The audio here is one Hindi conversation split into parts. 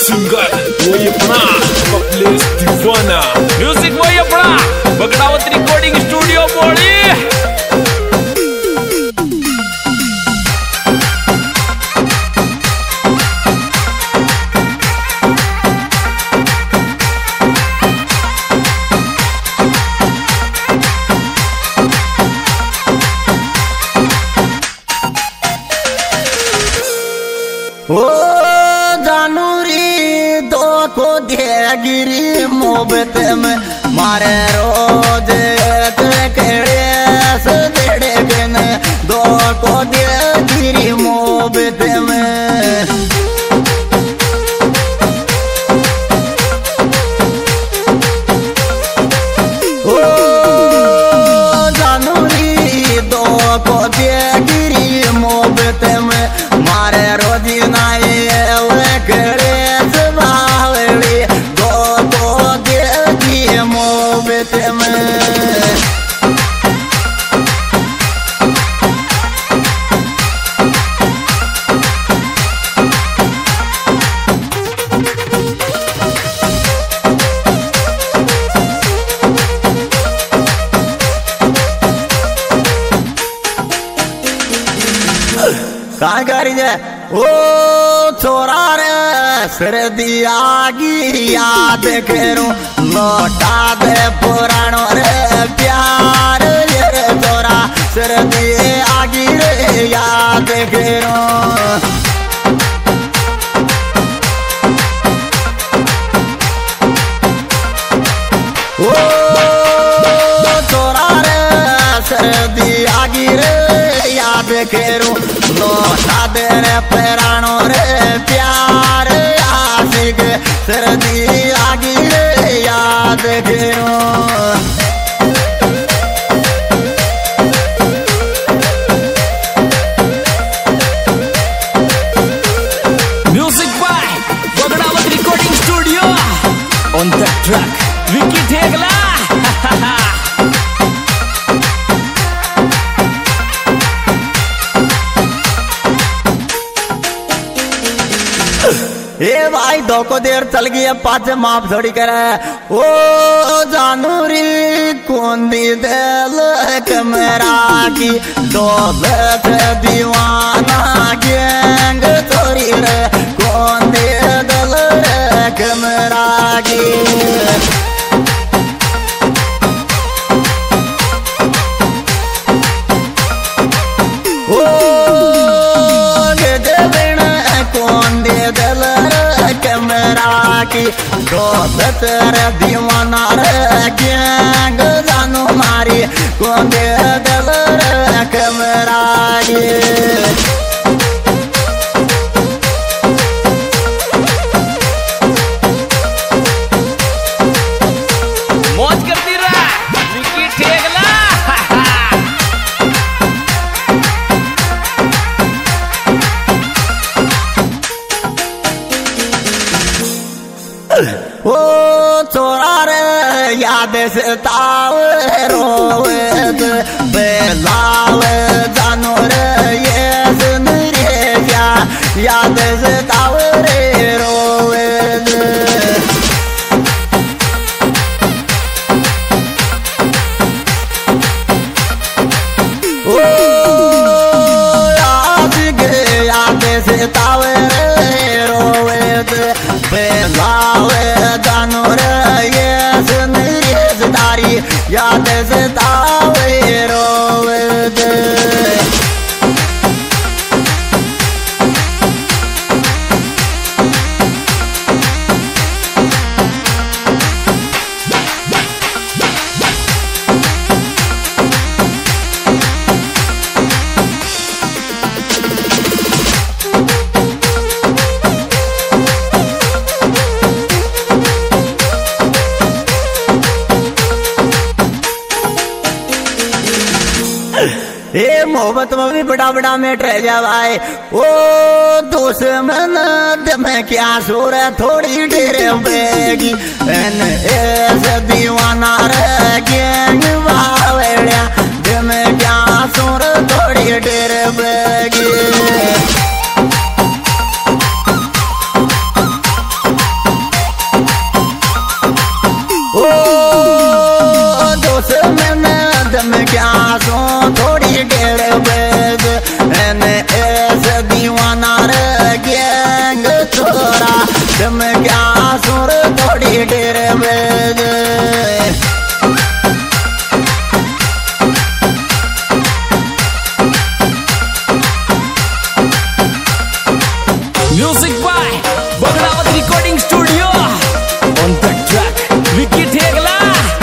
सिंगर वो ये अपना कपलेश दीवाना म्यूजिक वो ये अपना बगड़ावत रिकॉर्डिंग स्टूडियो बोली। ओ जानूरी दो को देगिरी मोहब्बत में मारे रोज केड़े से देड़े बिन दो को देगिरी मोहब्बत में ओ जानूरी दो को देगिरी मोहब्बत में मारे रोजी कहाँ करी जे ओ छोरा रे सिर दिया गी याद करूं लौटा दे पुरानो रे प्यार रे छोरा सिर दिया गी रे याद करूं ओ छोरा रे सिर दिया गी रे याद करूं लौटा दे रे पुरानो रे प्यार आशिक सर्दी आगी रे याद करूं music by Bagdawat recording studio on the track Vicky Thegla. ए भाई दो को देर चल गई अब पाँच माफ थोड़ी करे ओ जानूरी कौन दी दिल कमरा की दौलत दीवाना गैंग थोड़ी रे कौन दे दिल कमरा की ओ कौन दे दिल कमरा की दौलत रे दीवाना रे गैंग जानू मारी कौन दे दिल कमरा की मौज करती रहा विकी ठेगला। ओ छोरा रे याद से ताव रोवत बेलाव जानो रे ये सुन रे याद से ताव रे रोवत ओ याद से ताव रे रोवत बेलाव जानो रे ये सुन रे दारी याद से तावे रोवत ए मोहब्बत में भी बड़ा बड़ा मेट रह जावाए ओ दुश्मन में क्या सूर थोड़ी डेरे बेगी एन ऐसे दीवाना रे गैंग वावड़िया में क्या सूर थोड़ी डेरे बेगी तुम क्या सुर थोड़ी देर में music by Bagdawat recording studio on the track Vicky Thegla.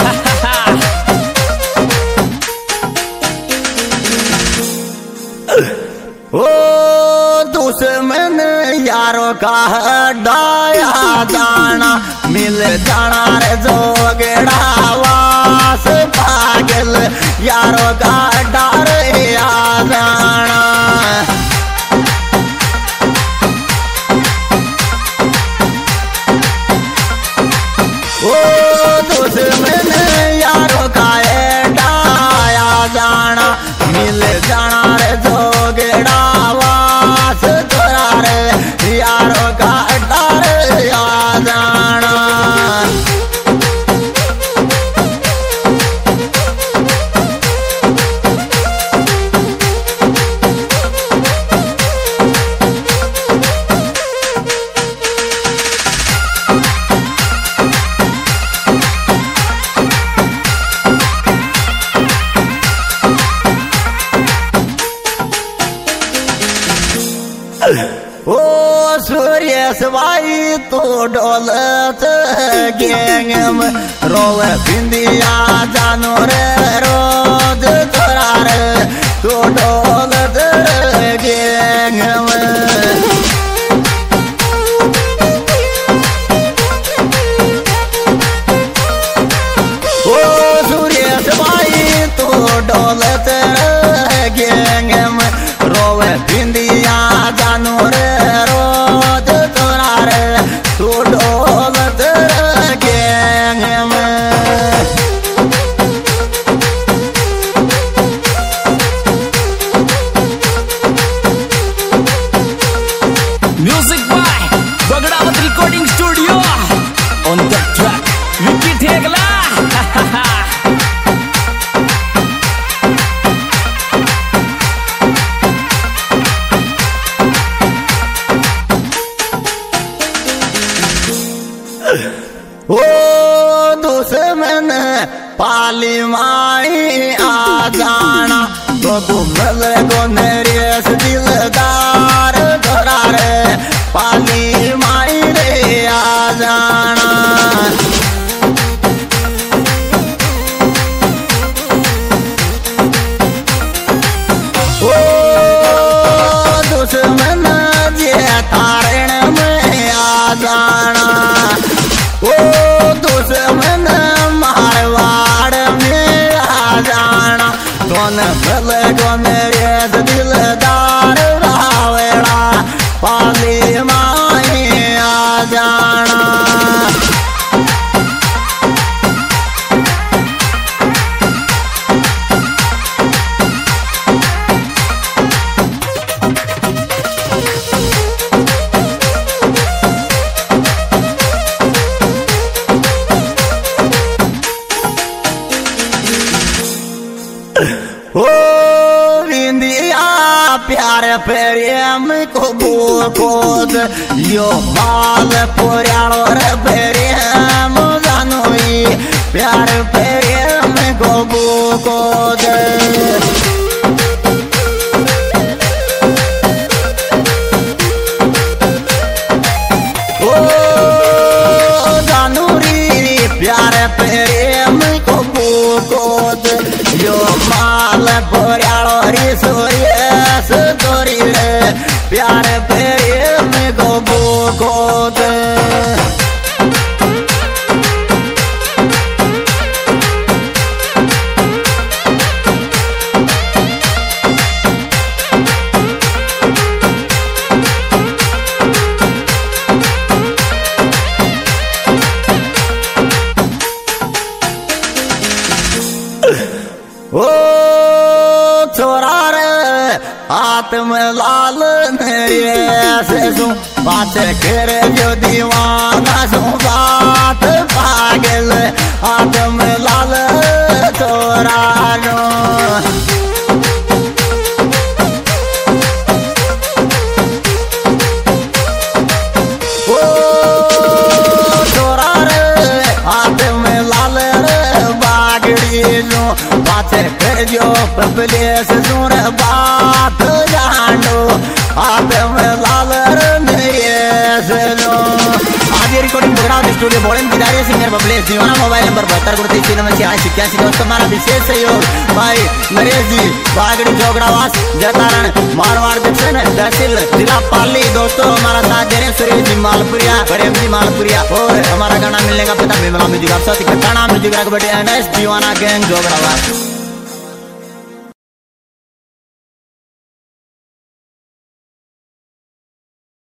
ओ दुश्मन यारों का डाया जाना मिल जाना रे जोगड़ा वास पागल यारों का डर या जाना। ओ दुश्मन यारों का डाया जाना मिल जाना रे जोगड़ा वास तोरा रे यारों का डर या जाना। ओ सूर्य सवाई तो डोलत गेंग में रोव बिंदिया जानो रे रोज तोरा रे तो डोलत गेंग में। ओ सूर्य सवाई तो डोलत गेंग में रोव बिंदिया जानो रे रोज तोरा रे तू डोलत गेंग में। Music by Bagdawat recording studio on the track Vicky Thegla. ओ दुश्मन पाली माई आ जाना तो गुमल को नरेश दिलदार तोरा रे पाली माई रे आ जाना। ओ दुश्मन जे तारण में आ जाना। ओ दुश्मन मारवाड़ में आ जाना दोन भल को मेरे दिलदार रावेड़ा पाली माई आ जाना। ओ विंदिया प्यार प्रेम को बोकोद यो माल पुराणो रे प्रेम जानोई प्यार प्रेम को बोकोद। ओ जानूरी प्यार प्रेम को बोकोद यो माल पुराणो रे सूर्य तोरी रे प्यार प्रेम को बोकोद। ओ छोरा रे हाथ में लाल से सू बात करे जो दीवाना सू बात पागल हाथ में लाल छोरा रो। ओ कर जो पपलेस सुन बात जानो आप में लालर मेरे आज ये रिकॉर्डिंग बगड़ावत स्टूडियो बोलन की दारी सिंगर बबलेश दीवाना मोबाइल नंबर 72 दोस्तों हमारा विशेष सहयोग भाई नरेश जी बागड़ी जोगड़ावास जतारण मारवाड़ जंक्शन तहसील जिला पाली। दोस्तों हमारा साथ दे रहे सुरेश जी मालपुरिया प्रेम जी मालपुरिया और हमारा गाना मिलने का पता विमला म्यूजिक आप साथ गाना म्यूजिक रख बैठे एनएस दीवाना गैंग जोगड़ावास।